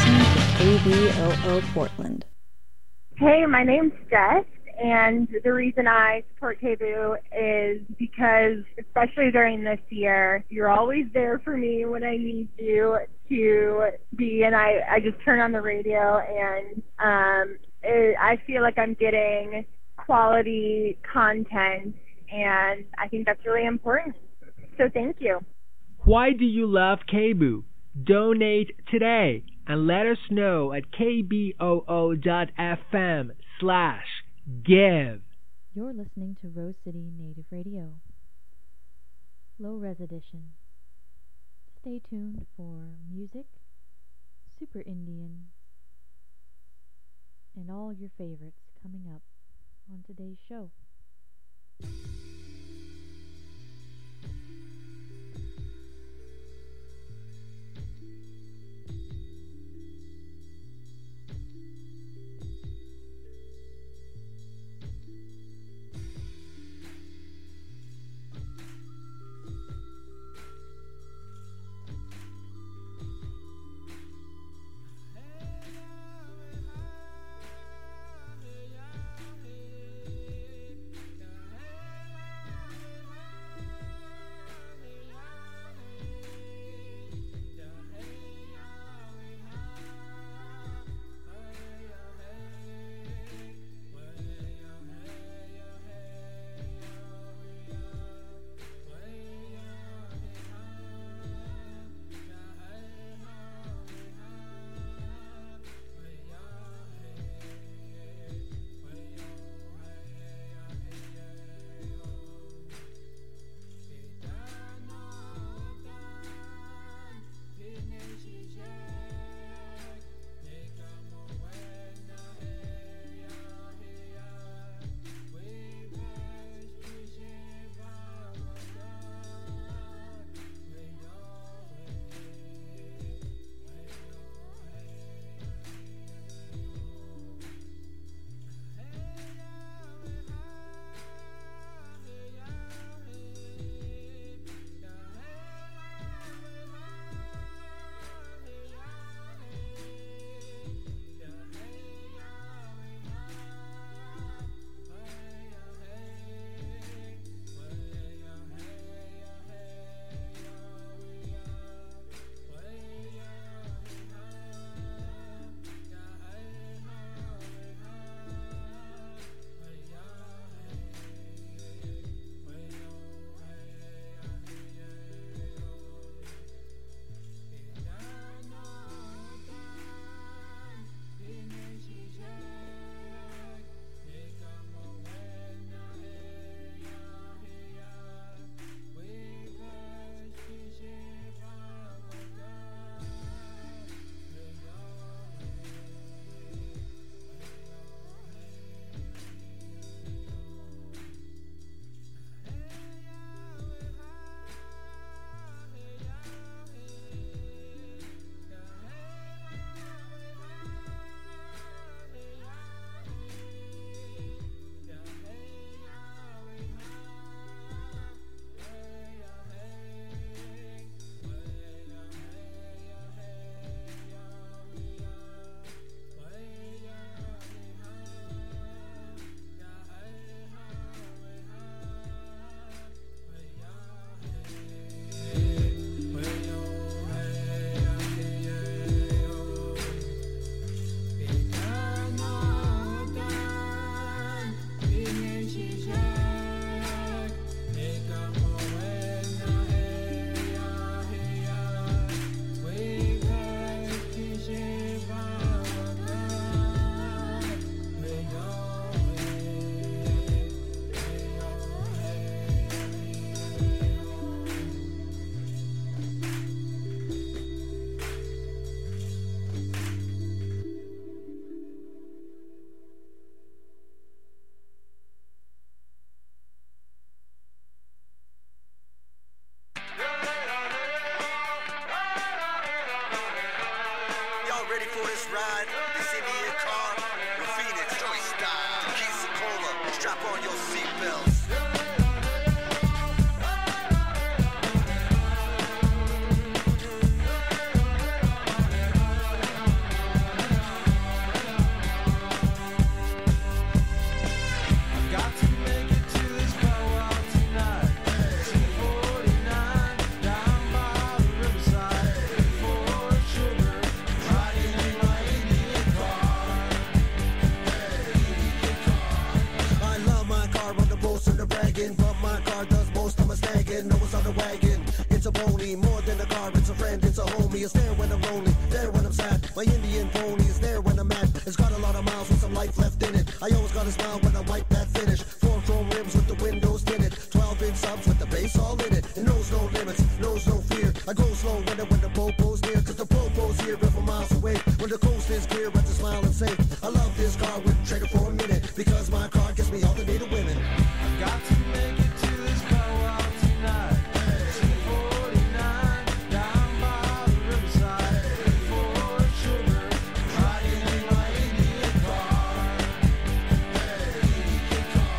listening to KBOO Portland. Hey, my name's Jess, and the reason I support KBOO is because, especially during this year, you're always there for me when I need you to be, and I just turn on the radio, and I feel like I'm getting quality content, and I think that's really important. So thank you. Why do you love KBOO? Donate today and let us know at kboo.fm/give. You're listening to Rose City Native Radio. Low Res Edition. Stay tuned for music, Super Indian, and all your favorites coming up on today's show. I'm lonely, there when I'm sad. My Indian pony is there when I'm mad. It's got a lot of miles with some life left in it. I always gotta smile when I wipe that finish. 4 chrome rims with the windows tinted. 12-inch subs with the bass all in it. It knows no limits, knows no fear. I go slow when the popo's near, cause the popo's here but for miles away. When the coast is clear, I just smile and say, I love this car, wouldn't trade it for a minute. Because my car gets me all the native women. I've got to make it to this powwow tonight. 249 down by the riverside. For sugar, riding in my Indian car. Indian car.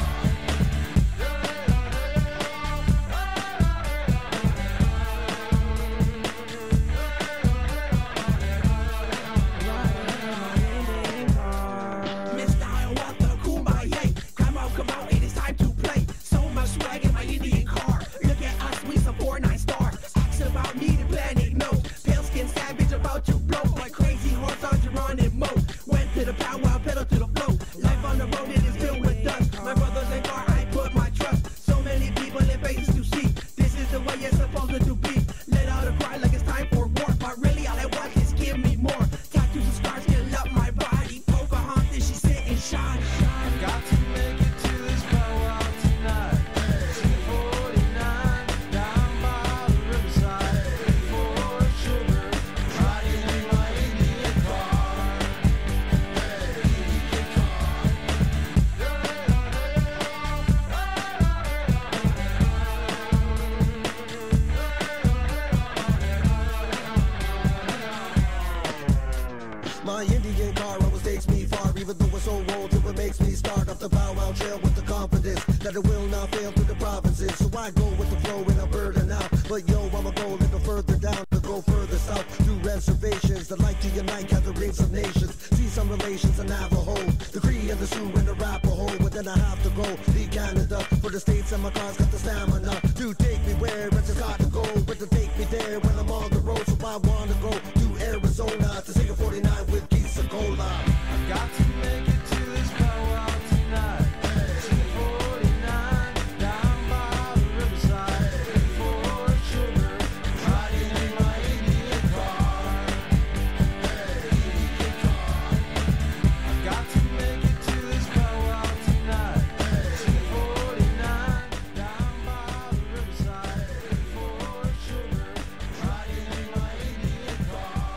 Mr. Hiawatha, Kumbaya. Come out, it is time to play. So much swag in my Indian car. Look at us, we some 4-9 stars. Ask about me, the planet knows. Pale skin savage about to blow. My crazy horse on Geronimo. Went to the powwow, pedal to the flow. Life on the road, it is filled with dust. My brothers and car, I put my trust. So many people and faces to see. This is the way it's supposed to be. Let out a cry like it's time for war. But really all I want is give me more. Tattoos and scars fill up my body. Pocahontas, she sit and shine. I've got to make it to this powwow tonight. 249 down by the riverside. For sugar, riding in my Indian car. Indian car. My Indian car always takes me far, even though it's so old, it makes me start off the powwow trail with the confidence that it will not fail through the provinces. So I go with the flow and I'm burning out. But yo, I'ma go a little further down to go further south through reservations that like to unite gatherings of nations. See some relations in Navajo, the Cree and the Sioux and the Arapaho. But then I have to go to Canada for the states and my car's got the stamina to take me where I just got to go. But to take me there when I'm on the road, so I wanna go to Arizona to sing a 49 with Keith Cola. I've got to make it to this powwow tonight. 249 down by the riverside. For sugar, riding in my Indian car. Indian car. I've got to make it to this powwow tonight. 249 down by the riverside. For sugar, riding in my Indian car.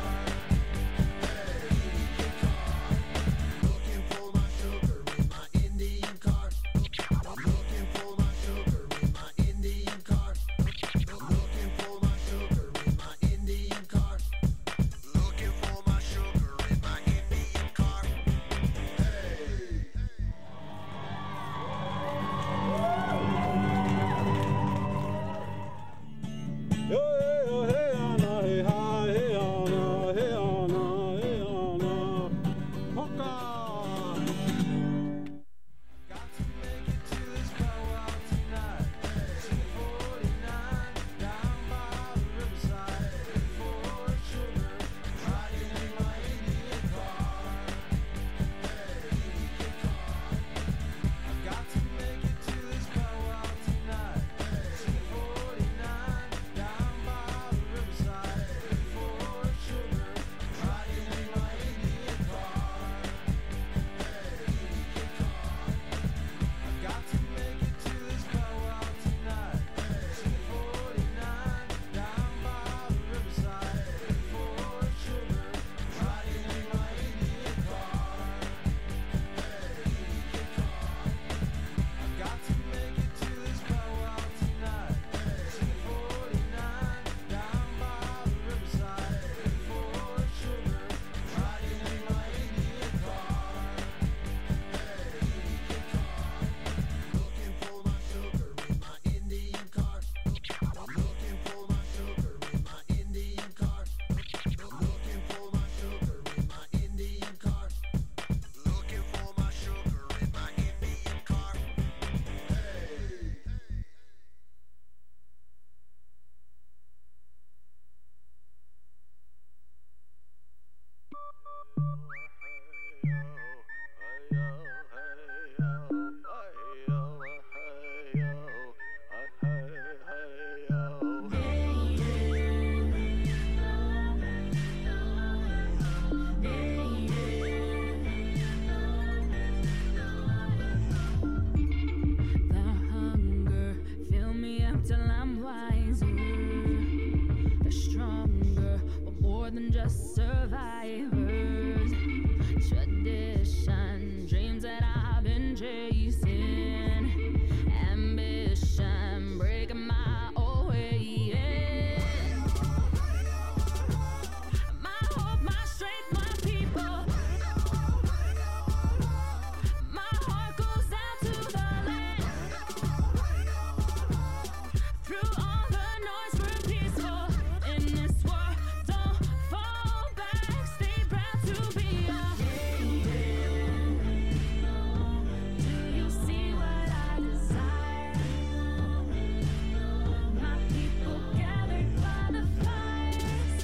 survivors. Tradition, dreams that I've been chasing. Ambition, breaking my old way. Yeah. My hope, my strength, my people. My heart goes out to the land. Through all the noise, we're peaceful in this war. Don't fall back, stay proud to be young. Do you see what I desire? My people gathered by the fires,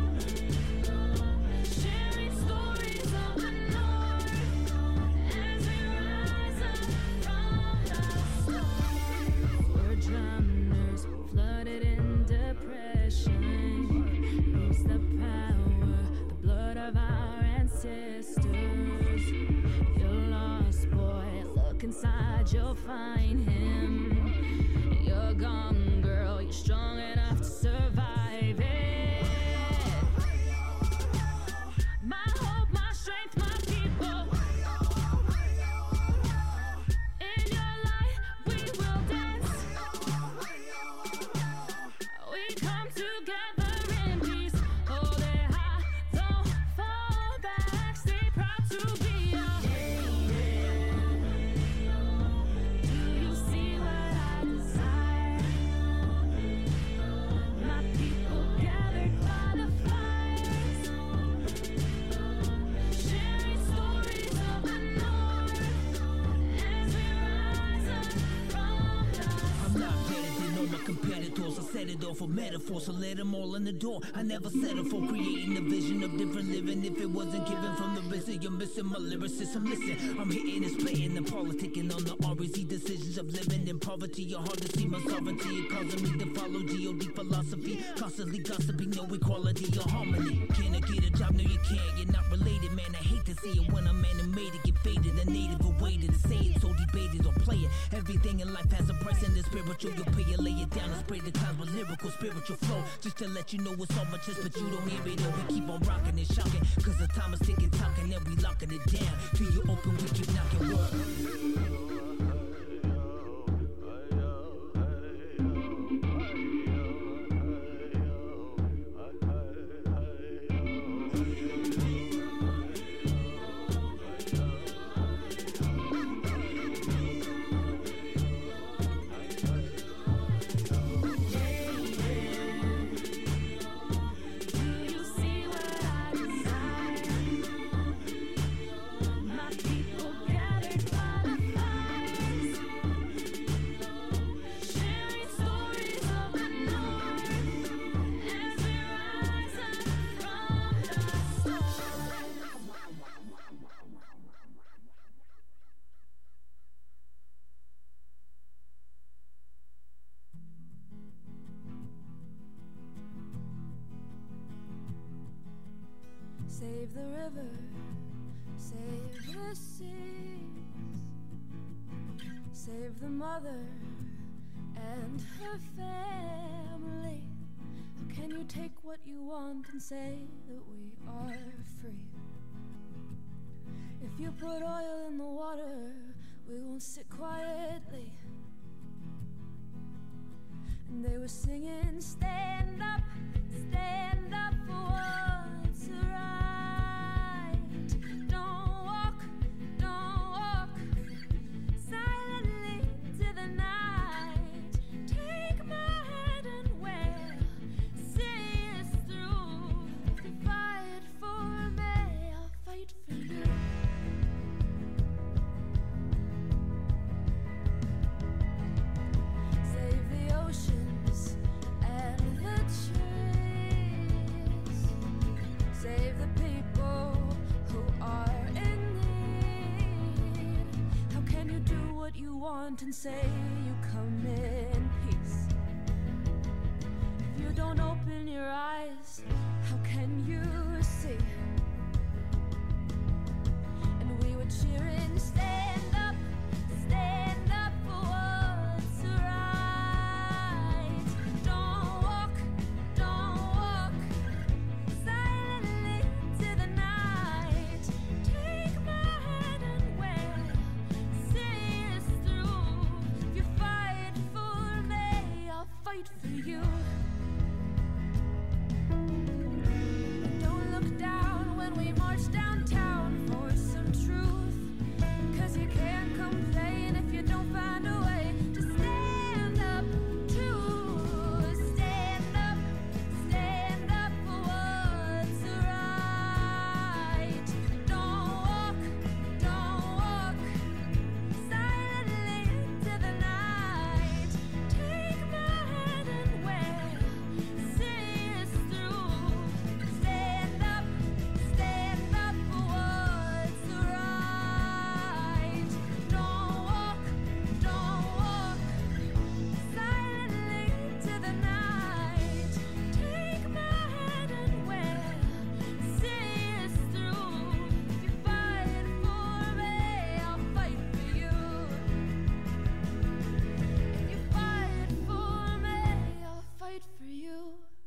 sharing stories of the north as we rise up from the storm. We're drowners, flooded in depression. Lose the power, the blood of our ancestors. You're lost, boy, look inside, you'll find him. You're gone, girl, you're strong enough to survive it. My hope, my strength, my people. In your light, we will dance. We come together in peace. Hold it high, don't fall back. Stay proud to be young. Do you see what I desire? My people gathered by the fires, sharing stories of the north as we rise up from the I'm not better than all my competitors. I set it all for metaphors, so let them all in the door. I never settle for creating a vision of different living. If it wasn't given from the risen, you're missing my lyricism. Listen, I'm hitting and playing and politicking on the REZ decisions of living in poverty. You're hard to see my sovereignty. It causing me to follow GOD philosophy. Constantly gossiping, no equality or harmony. Can I get a job? No, you can't. You're not related, man. I hate to see it when I'm animated. Get faded, a native awaited to say it. So debated or play it. Everything in life has a price and it's spiritual. You'll pay it, lay it down and spray the clouds with lyrical, spiritual flow. Just to let you know it's on my chest, but you don't hear it. And we keep on rocking and shocking. Cause the time is ticking, talking, and we locking it down. Till you open, we keep knocking. Walk. Do you see what I desire? My people gathered by the fires, sharing stories of the north as we rise up from the storm. Save the river, save the seas, save the mother and her family. How can you take what you want and say that we are free? If you put oil in the water, we won't sit quietly. And they were singing, stand up for what's right. Don't walk silently into the night. Take my hand and we'll see us through. If you fight for me, I'll fight for you. Save the oceans and the trees. Save the people who are in need. How can you do what you want and say you come in peace? If you don't open your eyes, how can you see? And we were cheering, stand up for what's right. Don't walk silently to the night. march downtown for some truth. 'Cause you can't complain if you don't find a way to stand up to. Stand up for what's right. Don't walk silently into the night. Take my hand and we'll see us through. Stand up for what's right. Don't walk silently into the night. Take my hand and we'll see us through. If you fight for me, I'll fight for you. If you fight for me, I'll fight for you.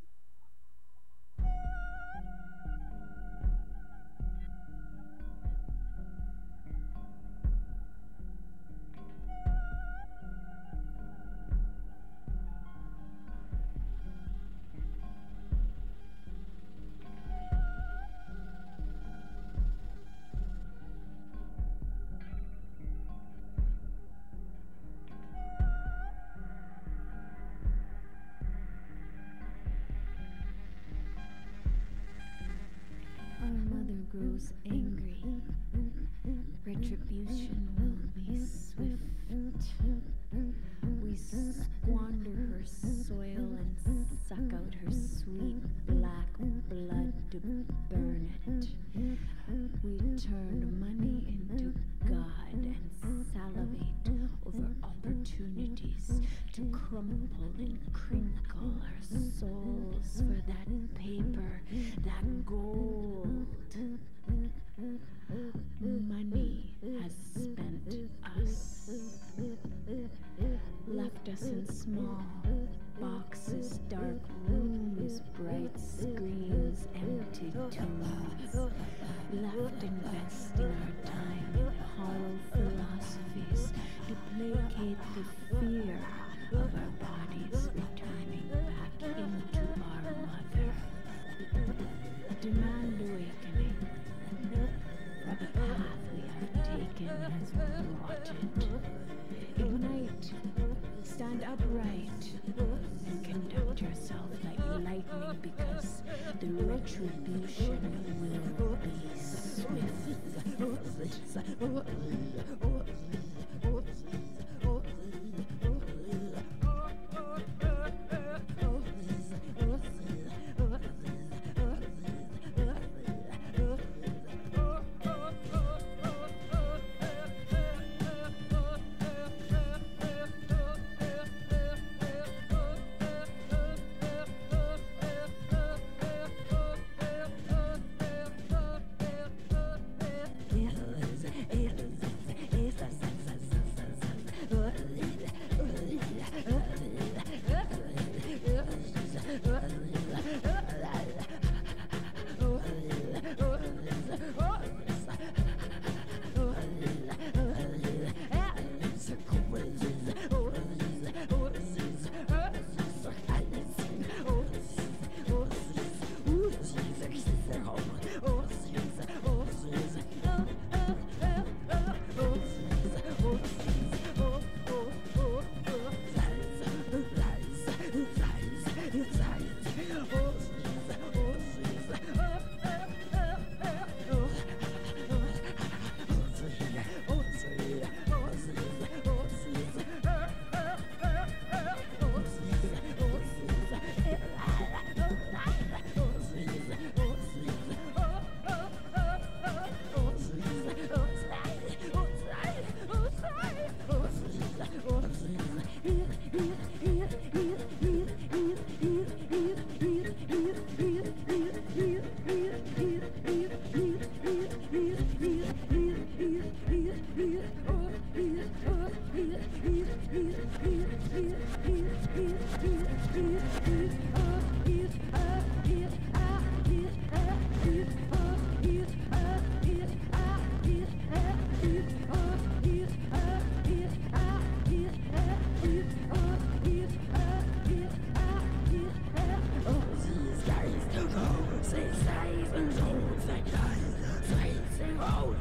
Our mother grows angry. Retribution will be swift. We squander her soil and suck out her sweet black blood to burn it. We turn money into God and salivate over opportunities to crumple and crinkle our souls for that paper, that gold. Money has spent us, left us in small boxes, dark rooms, bright screens, empty tombs, left investing our time in hollow philosophies to placate the fear of our bodies returning back into our mother. Demand awakening, for the path we have taken has rotted. Ignite, stand upright, and conduct yourself like lightning, because the retribution will be swift.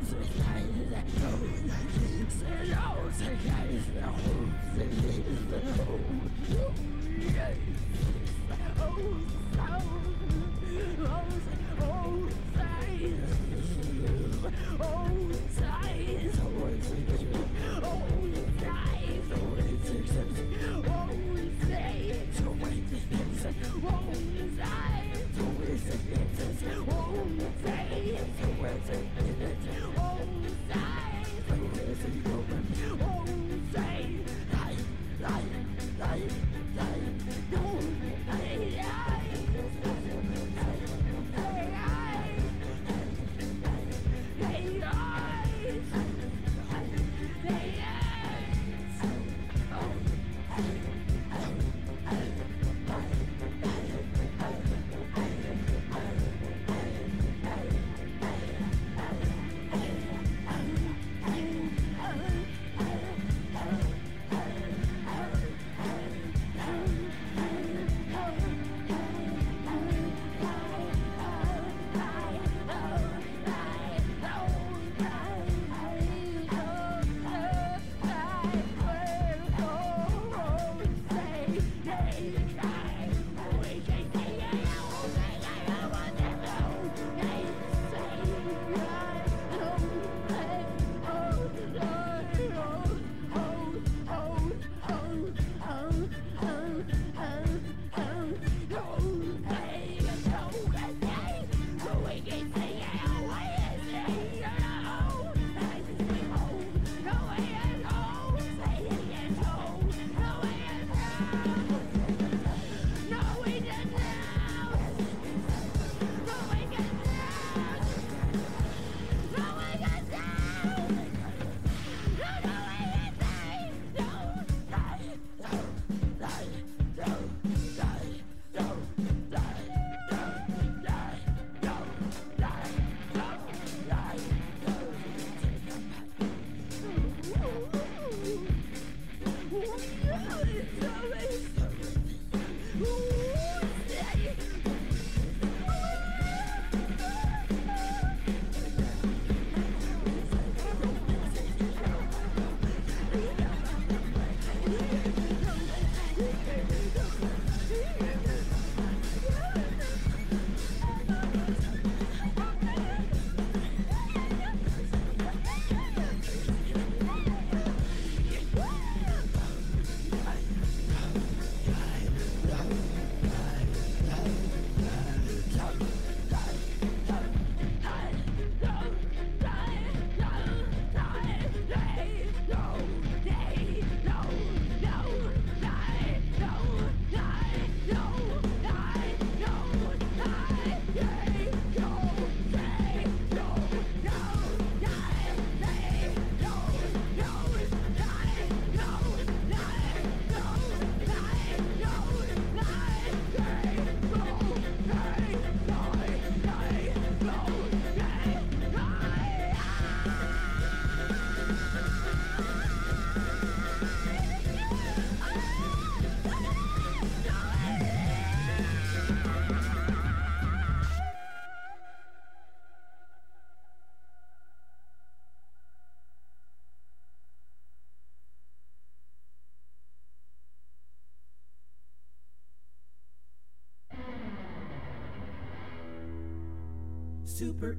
Super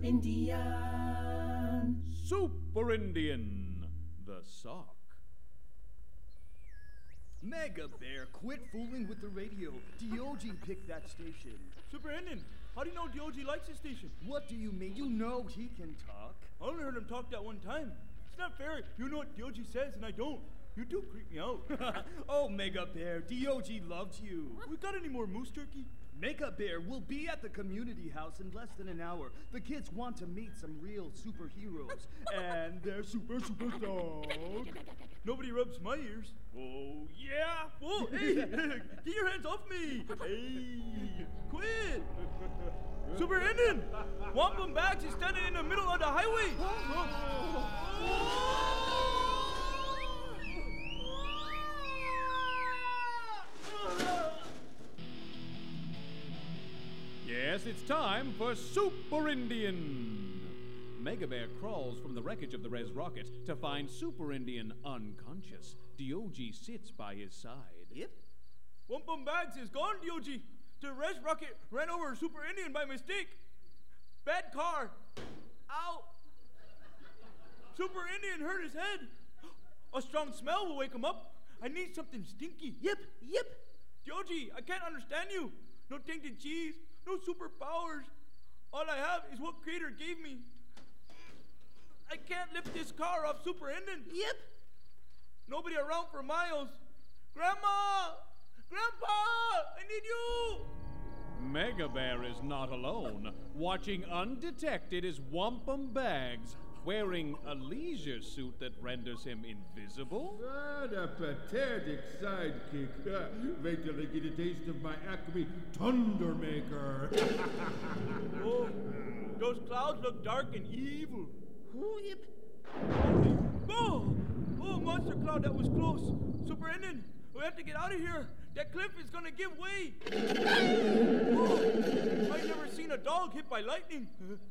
Indian. Super Indian, the sock. Mega Bear, quit fooling with the radio. DOG picked that station. Super Indian, how do you know DOG likes the station? What do you mean? You know he can talk. I only heard him talk that one time. It's not fair. You know what DOG says and I don't. You do creep me out. Oh, Mega Bear, DOG loved you. We got any more moose turkey? Mega Bear will be at the community house in less than an hour. The kids want to meet some real superheroes. And they're superstars. Nobody rubs my ears. Oh, yeah. Whoa, hey, get your hands off me. Hey, quit. Super Indian, Wampum Bags is standing in the middle of the highway. Yes, it's time for Super Indian. Mega Bear crawls from the wreckage of the Res Rocket to find Super Indian unconscious. Diogi sits by his side. Yep. Wampum Bags is gone, Diogi. The Res Rocket ran over Super Indian by mistake. Bad car. Ow. Super Indian hurt his head. A strong smell will wake him up. I need something stinky. Yep. Diogi, I can't understand you. No tainted cheese, no superpowers. All I have is what Creator gave me. I can't lift this car off Super Indian. Yep. Nobody around for miles. Grandma! Grandpa! I need you! Mega Bear is not alone. Watching undetected is Wampum Bags, wearing a leisure suit that renders him invisible. What a pathetic sidekick. Wait till I get a taste of my Acme Thundermaker. Oh, those clouds look dark and evil. Yep. Oh, monster cloud, that was close. Super Indian, we have to get out of here. That cliff is gonna give way. Oh, I've never seen a dog hit by lightning.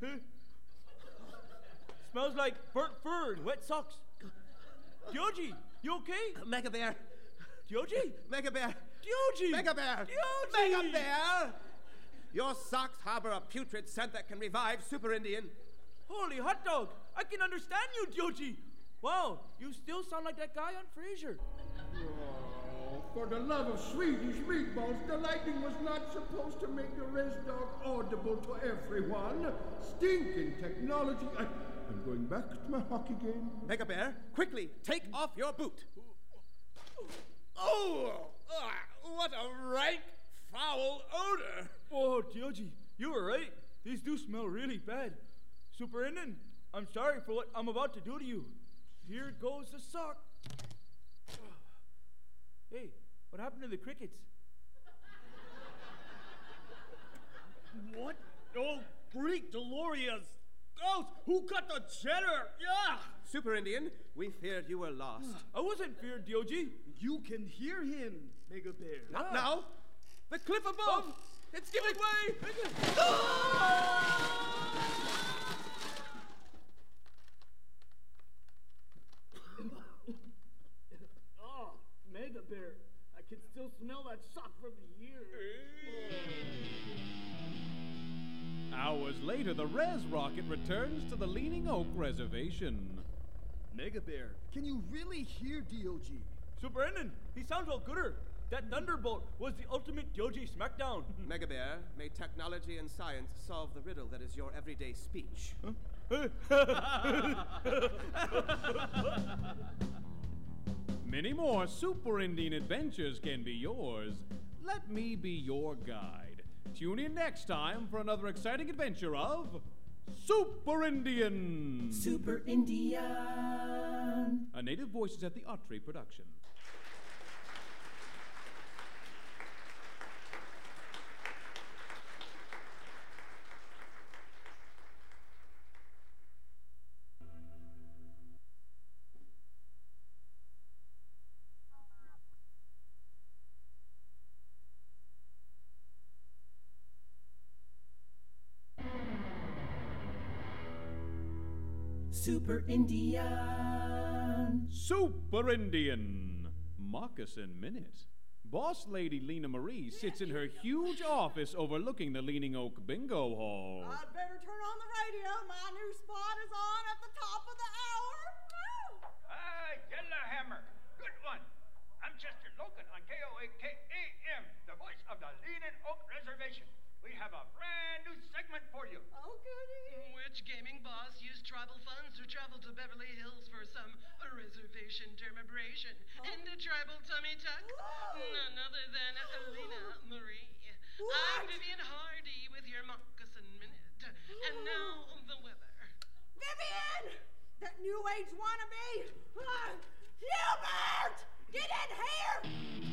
Smells like burnt fur and wet socks. Diogi, you okay? Mega Bear. Diogi? Mega Bear. Diogi! Mega Bear. Diogi! Mega Bear! Your socks harbor a putrid scent that can revive Super Indian. Holy hot dog! I can understand you, Diogi! Wow, you still sound like that guy on Frasier. Oh, for the love of Swedish meatballs, the lightning was not supposed to make the Res Dog audible to everyone. Stinking technology. I'm going back to my hockey game. Mega Bear, quickly, take off your boot. Oh, what a rank, foul odor. Oh, Diogi, you were right. These do smell really bad. Super Indian, I'm sorry for what I'm about to do to you. Here goes the sock. Hey, what happened to the crickets? What? Oh, Greek Delorious! Ghost! Who cut the cheddar? Yeah! Super Indian, we feared you were lost. I wasn't feared, Diogi. You can hear him, Mega Bear. Not now. The cliff above! It's giving way! Oh, Mega Bear. I can still smell that sock from here. Hours later, the Res Rocket returns to the Leaning Oak Reservation. Mega Bear, can you really hear DOG? Super Indian, he sounds all gooder. That thunderbolt was the ultimate Diogi smackdown. Mega Bear, may technology and science solve the riddle that is your everyday speech. Many more Super Indian adventures can be yours. Let me be your guide. Tune in next time for another exciting adventure of Super Indian. Super Indian. A Native Voices at the Autry production. Super Indian. Super Indian. Moccasin Minute. Boss Lady Lena Marie sits in her huge office overlooking the Leaning Oak Bingo Hall. I'd better turn on the radio. My new spot is on at the top of the hour. Woo! Yellowhammer. Good one. I'm Chester Logan on KOAK-AM, the voice of the Leaning Oak Reservation. We have a brand new segment for you. Oh, goody. Which gaming boss used tribal funds to travel to Beverly Hills for some reservation dermabrasion and a tribal tummy tuck? None other than Lena Marie. I'm Vivian Hardy with your Moccasin Minute. And now the weather. Vivian! That new age wannabe! Hubert! Get in here!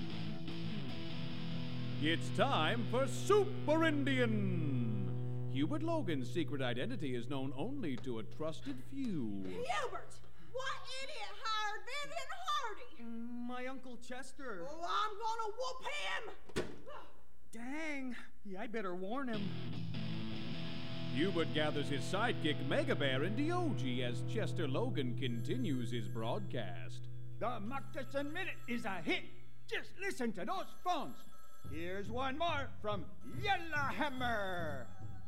It's time for Super Indian. Hubert Logan's secret identity is known only to a trusted few. Hubert! What idiot hired Vivian Hardy? My Uncle Chester. Oh, I'm gonna whoop him! Dang. Yeah, I better warn him. Hubert gathers his sidekick Mega Bear and Diogi as Chester Logan continues his broadcast. The Moccasin Minute is a hit. Just listen to those phones. Here's one more from Yellowhammer.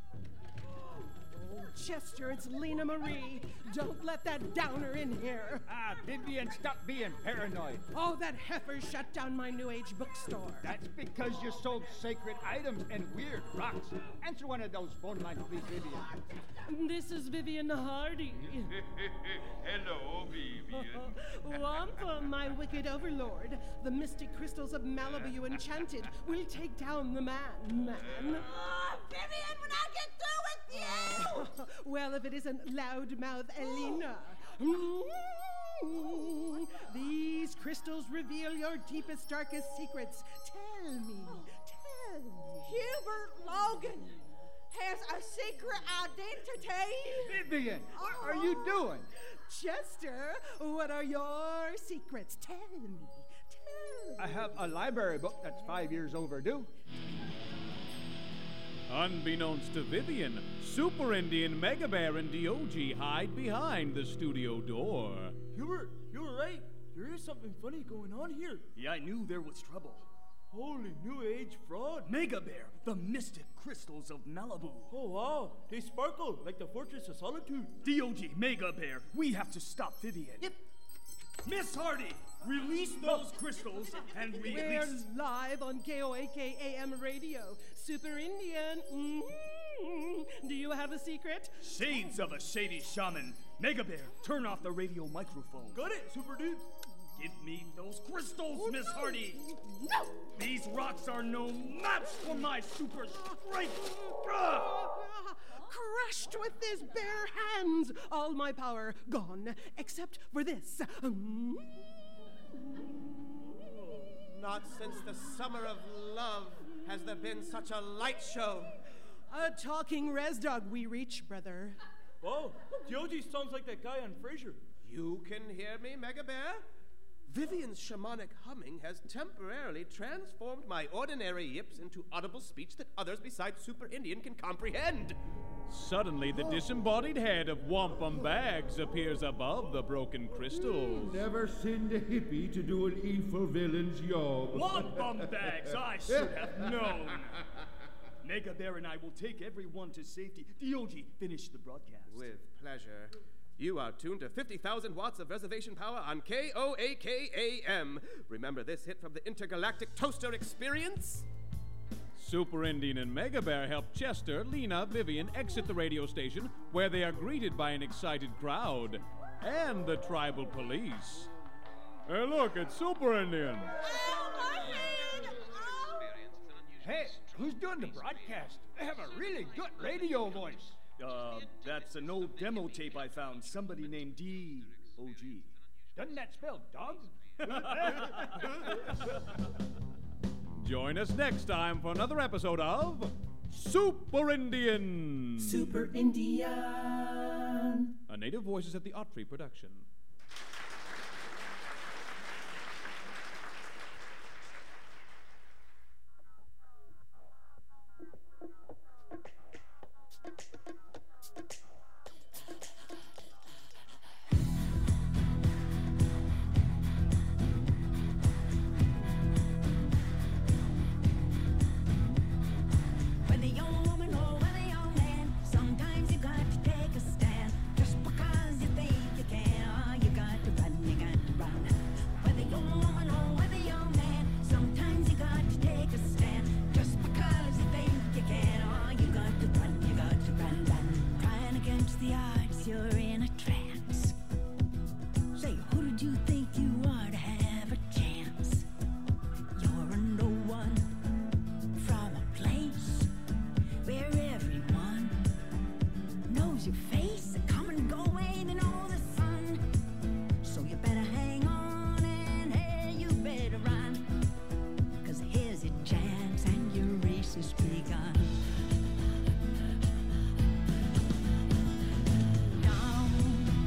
Oh, Chester, it's Lena Marie. Don't let that downer in here. Ah, Vivian, stop being paranoid. Oh, that heifer shut down my New Age bookstore. That's because you sold sacred items and weird rocks. Answer one of those phone lines, please, Vivian. This is Vivian Hardy. Hello, Vivian. Wampa, my wicked overlord. The mystic crystals of Malibu you enchanted will take down the man. Oh, Vivian, when I get through with you! Well, if it isn't loudmouth Elena. These crystals reveal your deepest, darkest secrets. Tell me. Hubert Logan has a secret identity. Vivian, what are you doing? Chester, what are your secrets? Tell me. I have a library book that's 5 years overdue. Unbeknownst to Vivian, Super Indian, Mega Bear, and Diogi hide behind the studio door. Hubert, you were right. There is something funny going on here. Yeah, I knew there was trouble. Holy New Age fraud. Mega Bear, the mystic crystals of Malibu. Oh, wow. They sparkle like the Fortress of Solitude. Diogi, Mega Bear, we have to stop Vivian. Yep. Miss Hardy, release those crystals and We're release. live on KOAK AM radio. Super Indian. Do you have a secret? Shades of a shady shaman. Mega Bear, turn off the radio microphone. Got it, Super Dude. Give me those crystals, Miss Hardy. No! These rocks are no match for my super strength. Crushed with his bare hands. All my power gone, except for this. Not since the summer of love has there been such a light show. A talking res dog we reach, brother. Oh, Diogi sounds like that guy on Frasier. You can hear me, Mega Bear? Vivian's shamanic humming has temporarily transformed my ordinary yips into audible speech that others besides Super Indian can comprehend. Suddenly, the disembodied head of Wampum Bags appears above the broken crystals. Never send a hippie to do an evil villain's job. Wampum Bags, I should have known. Mega Bear and I will take everyone to safety. Diogi, finish the broadcast. With pleasure. You are tuned to 50,000 watts of reservation power on KOAK-AM. Remember this hit from the Intergalactic Toaster Experience? Super Indian and Mega Bear help Chester, Lena, Vivian exit the radio station, where they are greeted by an excited crowd and the tribal police. Hey, look, it's Super Indian. Hey, who's doing the broadcast? They have a really good radio voice. That's an old demo tape I found. Somebody named D.O.G. Doesn't that spell dog? Join us next time for another episode of Super Indian. Super Indian. A Native Voices at the Otry production. Whether you're a woman or whether you're a man, sometimes you got to take a stand. Just because you think you can, you got to run, you got to run. Whether you're a woman or whether you're a man, sometimes you got to take a stand. Just because you think you can, you got to run, you got to run, run. Trying against the odds, you're in a trance. Say, who did you think you are to have a chance? You're a no one from a place where everyone knows your face, come and go, ain't in all the sun. So you better hang on and hey, you better run. 'Cause here's your chance and your race is begun. Down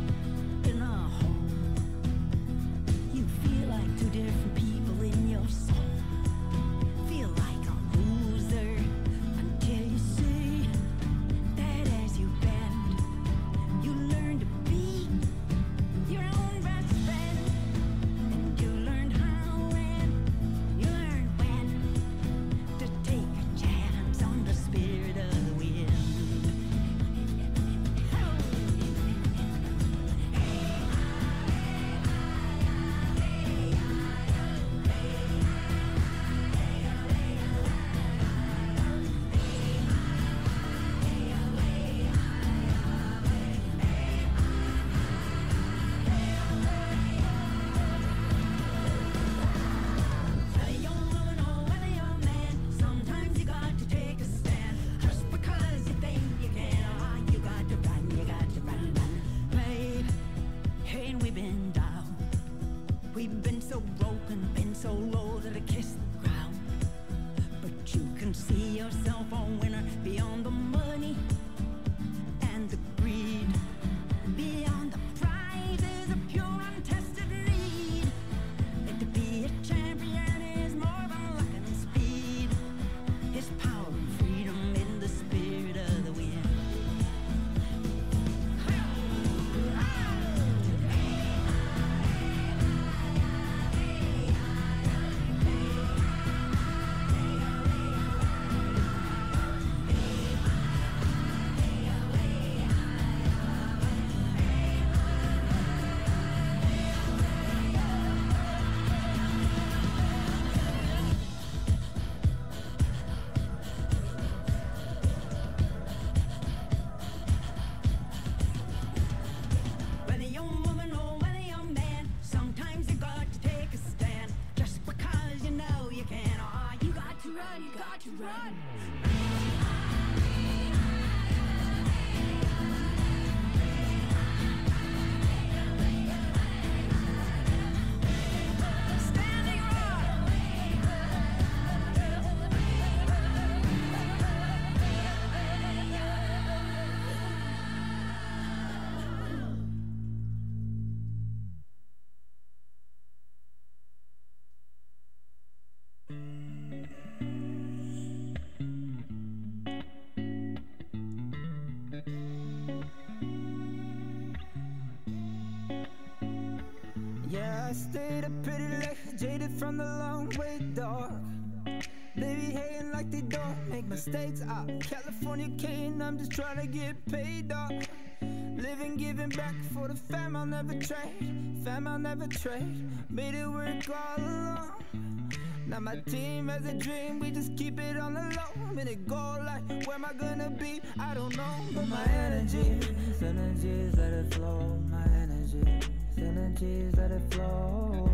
Yeah, I stayed up pretty late, jaded from the long way dark. They be hating like they don't make mistakes. California king, I'm just trying to get paid off. Living, giving back for the fam, I'll never trade. Fam, I'll never trade. Made it work all along. Now my team has a dream, we just keep it on the low. I'm in a goal like, where am I gonna be? I don't know. But my energies, let it flow. My energies, let it flow.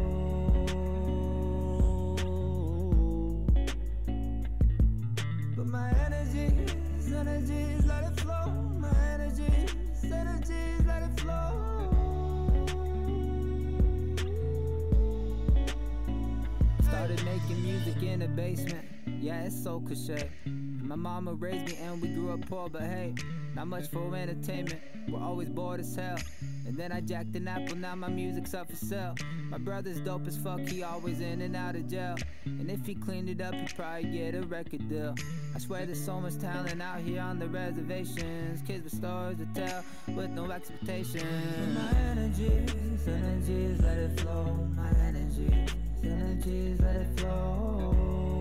But my energies, let it flow. My energies, let it flow. Started making music in the basement, yeah, it's so cliche. My mama raised me and we grew up poor, but hey, not much for entertainment, we're always bored as hell. And then I jacked an apple, now my music's up for sale. My brother's dope as fuck, he always in and out of jail. And if he cleaned it up, he'd probably get a record deal. I swear there's so much talent out here on the reservations. Kids with stories to tell, with no expectations. My energies, let it flow. My energies, let it flow.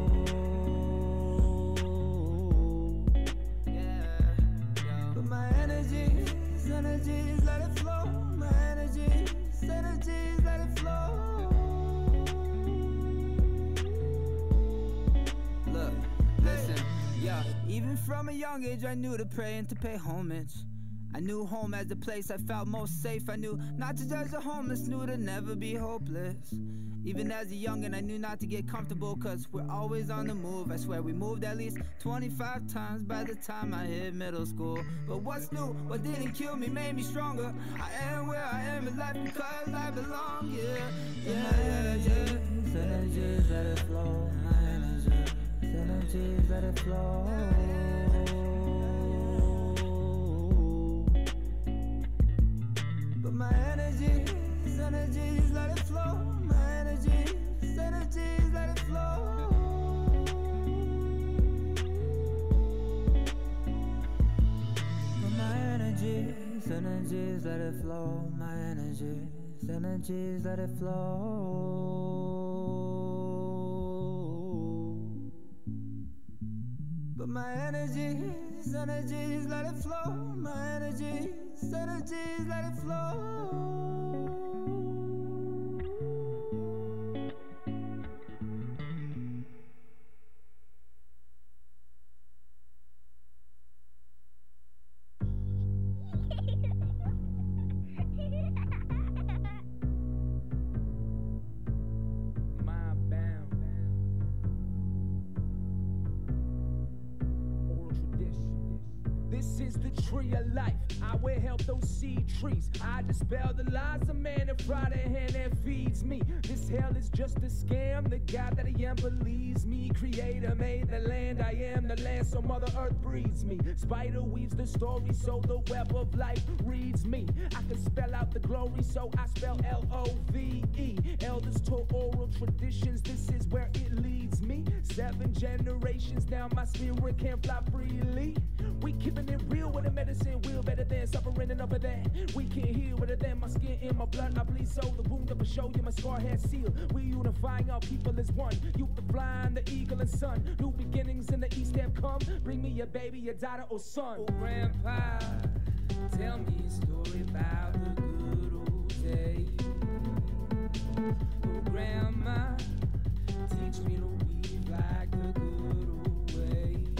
But my energies, let it flow. My energies, let it flow. Look, listen, yeah. Even from a young age, I knew to pray and to pay homage. I knew home as the place I felt most safe. I knew not to judge the homeless, knew to never be hopeless. Even as a youngin', I knew not to get comfortable, cause we're always on the move. I swear we moved at least 25 times by the time I hit middle school. But what's new, what didn't kill me made me stronger. I am where I am in life because I belong, yeah. Energies, let it flow. My energies, let it flow. But my energies, let it flow. My energies, let it flow. But my energies, let it flow. My energies, let it flow. But my energies, let it flow. My energies, let it flow. This is the tree of life. I will help those seed trees. I dispel the lies of man and fry the hand that feeds me. This hell is just a scam. The God that I am believes me. Creator made the land. I am the land, so Mother Earth breeds me. Spider weaves the story, so the web of life reads me. I can spell out the glory, so I spell L-O-V-E. Elders taught oral traditions. This is where it leads me. 7 generations now, my spirit can fly freely. We keeping it real with the medicine wheel, better than suffering and over that. We can heal better than my skin in my blood. I bleed so the wound of a show you my scar has sealed. We unifying our people as one. Youth the flying, the eagle and sun. New beginnings in the east have come. Bring me a baby, a daughter or son. Oh, grandpa, tell me a story about the good old days. Oh, grandma, teach me to weave like the good old ways.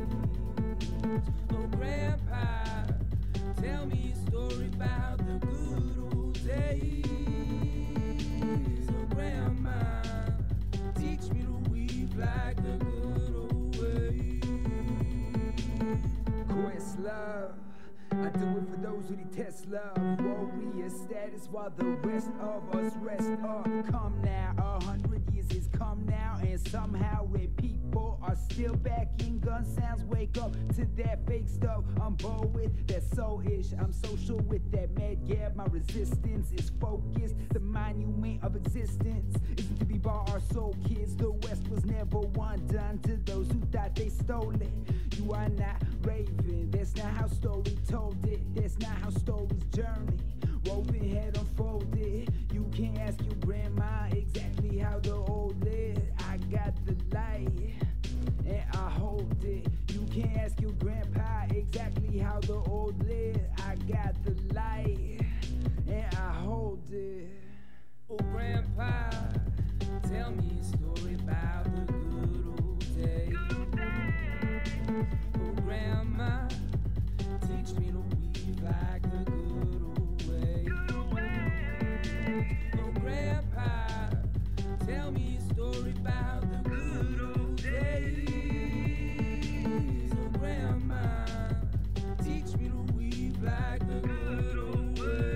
Oh, grandpa, tell me a story about the good old days. Oh, grandma, teach me to weave like the good old ways. who detest love, warrior status while the rest of us rest up. Come now, 100 years has come now, and somehow when people are still backing gun sounds, wake up to that fake stuff. I'm bold with that soul-ish, I'm social with that mad gab. My resistance is focused, the monument of existence isn't to be bought. Our soul kids, the West was never one done to those who thought they stole it. You are not raving, that's not how story told it, that's not how stories journey. Woven head unfolded, you can't ask your grandma exactly how the old lived. I got the light, and I hold it. You can't ask your grandpa exactly how the old lived. I got the light, and I hold it. Oh, grandpa, tell me a story about the good old days. Oh, grandma, teach me to weave like the good old way. Oh, grandpa, tell me a story about the good old days. Oh, grandma, teach me to weave like the good old way.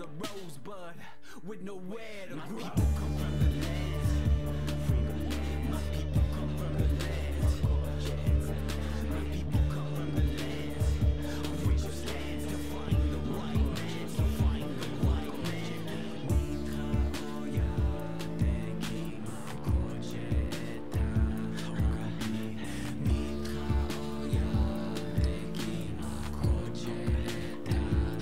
a rosebud with nowhere to grow. My people come from the land. My people come from the land. My people come from the land. Which stands to find the white man, to find the white man. Mikaoya deki makocheta. Mikaoya deki makocheta.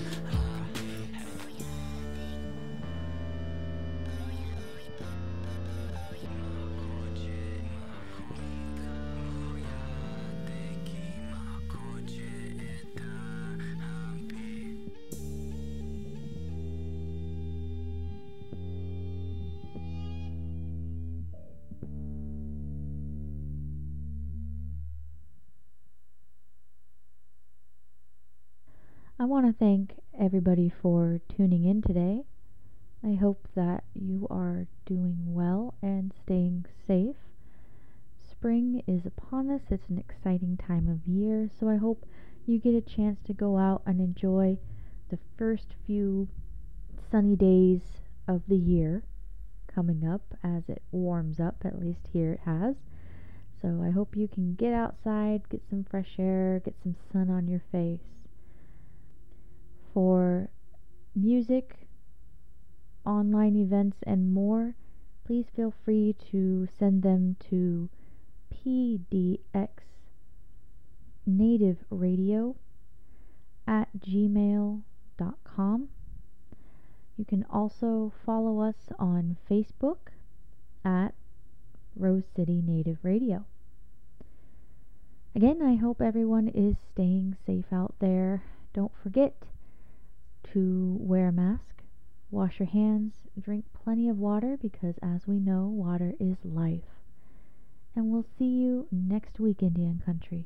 I want to thank everybody for tuning in today. I hope that you are doing well and staying safe. Spring is upon us. It's an exciting time of year, so I hope you get a chance to go out and enjoy the first few sunny days of the year coming up as it warms up, at least here it has. So I hope you can get outside, get some fresh air, get some sun on your face. For music, online events, and more, please feel free to send them to pdxnativeradio@gmail.com. You can also follow us on Facebook at Rose City Native Radio. Again, I hope everyone is staying safe out there. Don't forget to wear a mask, wash your hands, drink plenty of water because, as we know, water is life. And we'll see you next week, Indian Country.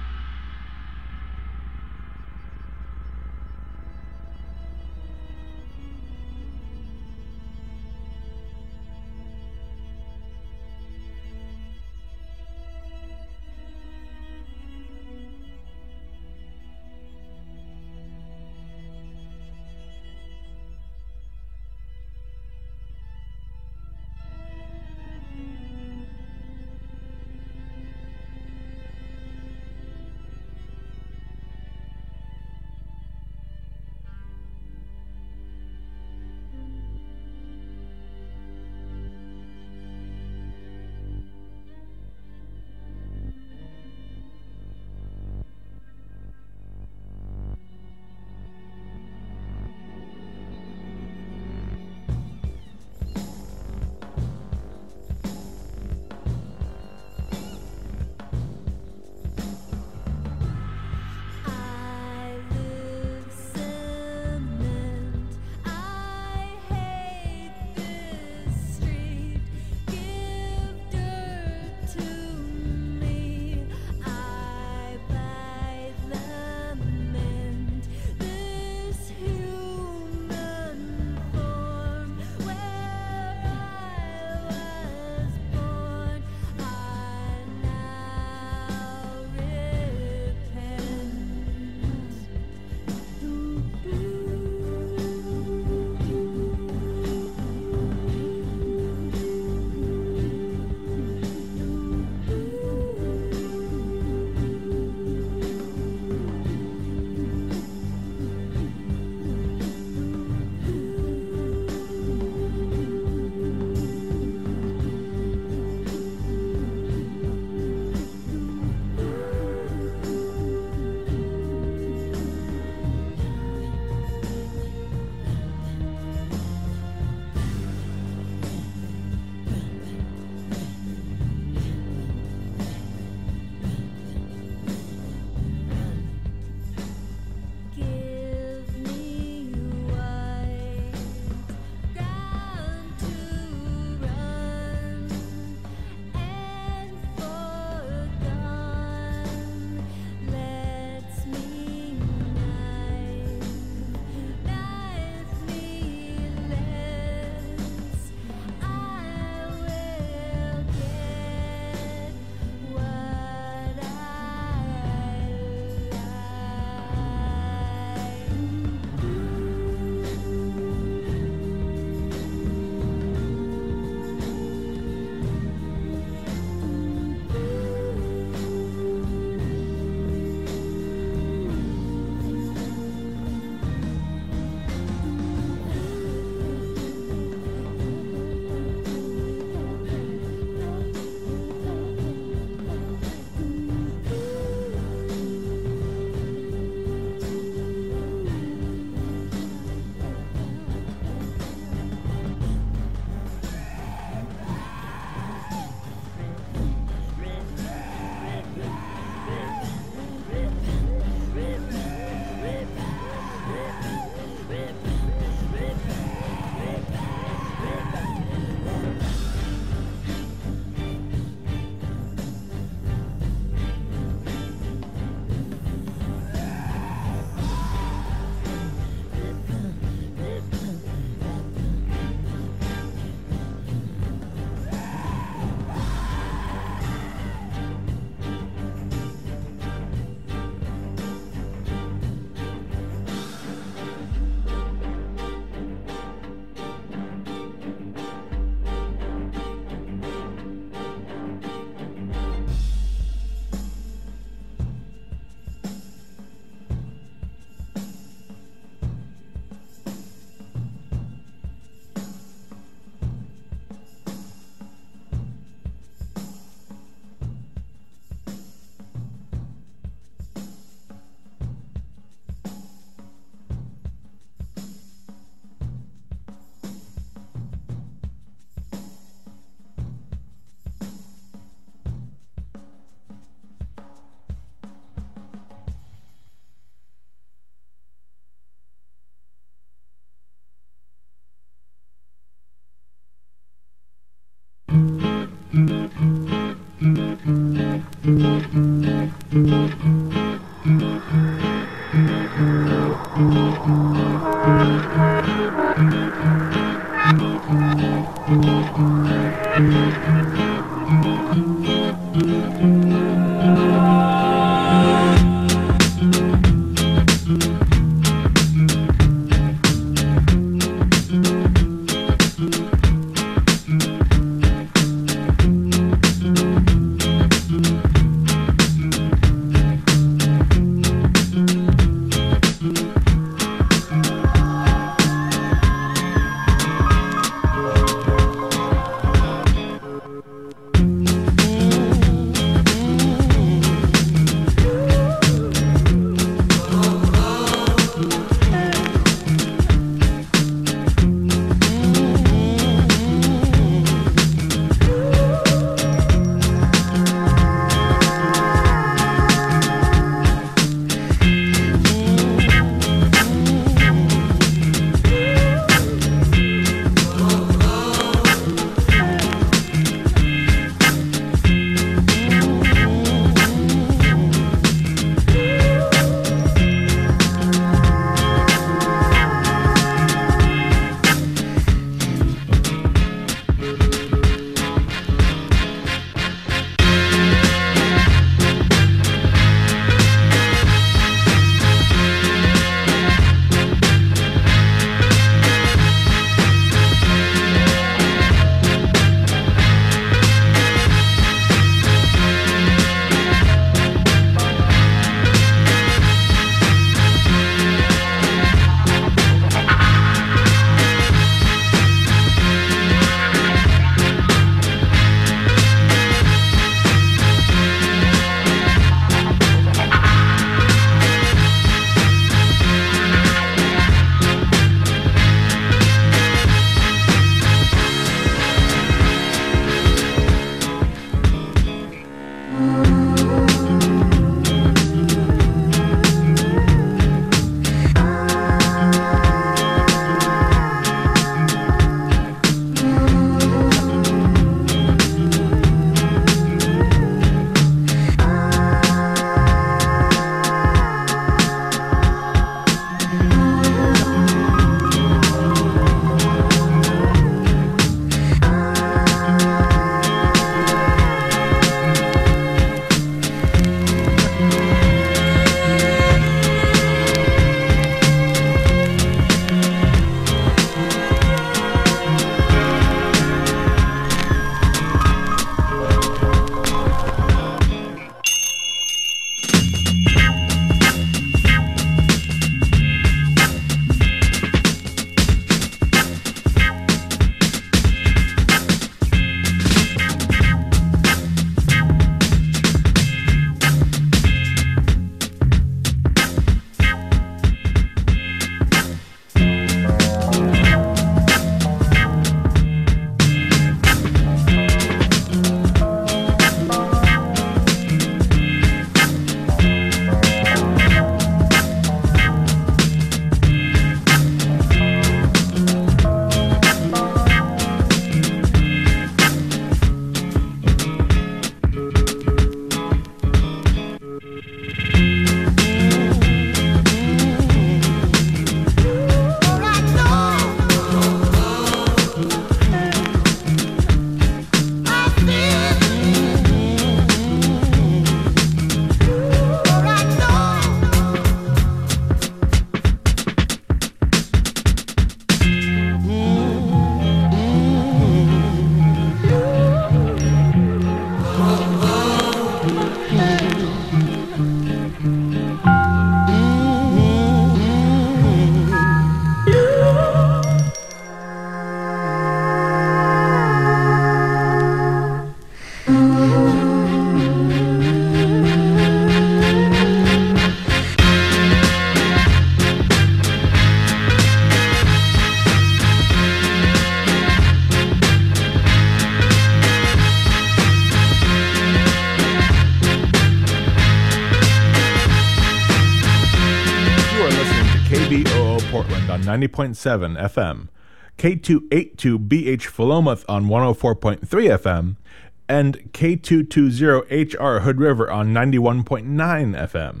KBOO Portland on 90.7 FM, K282BH Philomath on 104.3 FM, and K220HR Hood River on 91.9 FM.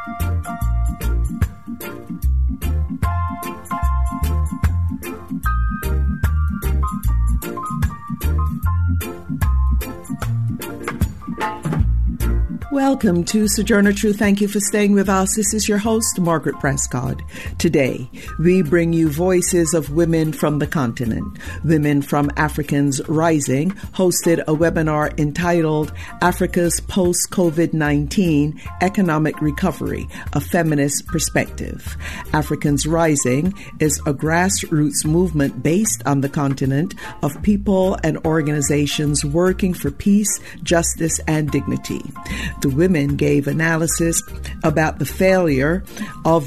Welcome to Sojourner Truth. Thank you for staying with us. This is your host, Margaret Prescott. Today, we bring you voices of women from the continent. Women from Africans Rising hosted a webinar entitled Africa's Post-COVID-19 Economic Recovery, a Feminist Perspective. Africans Rising is a grassroots movement based on the continent of people and organizations working for peace, justice, and dignity. The women gave analysis about the failure of